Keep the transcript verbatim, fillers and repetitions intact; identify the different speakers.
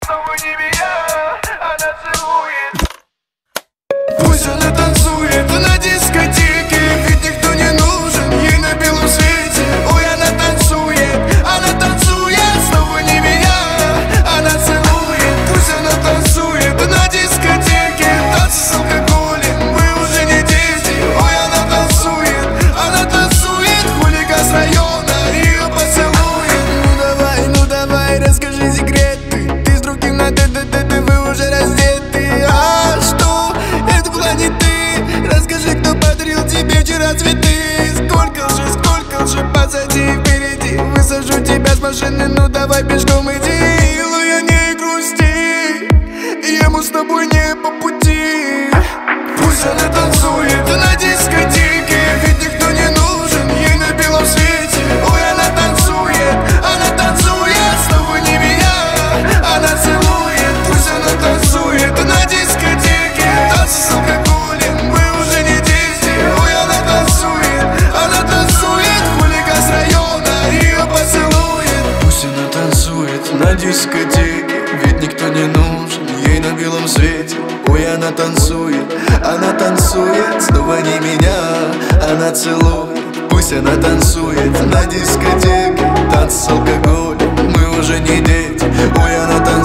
Speaker 1: снова не меня, она целует.
Speaker 2: Пусть она танцует на дискотеке, ведь никто не нужен ей на белом свете. Ой, она танцует, она танцует, снова не меня, она целует. Пусть она танцует на дискотеке, танцы с алкоголем, мы уже не дети. Ой, она танцует, она танцует, хулиган с района ее поцелует. Ну давай, ну давай, расскажи секреты, ты с другим на т-т-т-т, вы уже раздеты. А что? Это была не ты. Расскажи, кто подарил тебе вчера цветы. Сколько же, сколько же позади и впереди. Высажу тебя с машины, ну давай пешком иди. Милая, не грусти, ему с тобой не по пути. Пусть она танцует на дискотеке, ведь никто не нужен ей на белом свете. Ой, она танцует, она танцует, снова не меня, она целует. Пусть она танцует на дискотеке, танцы с алкоголем, мы уже не дети. Ой, она танцует, она танцует, хулиган с района ее поцелует. Пусть она танцует на дискотеке, ведь никто не нужен ей на белом свете. Ой, она танцует, она танцует, снова не меня, она целует. Пусть она танцует на дискотеке, танцы с алкоголем, мы уже не дети. Ой, она танцует.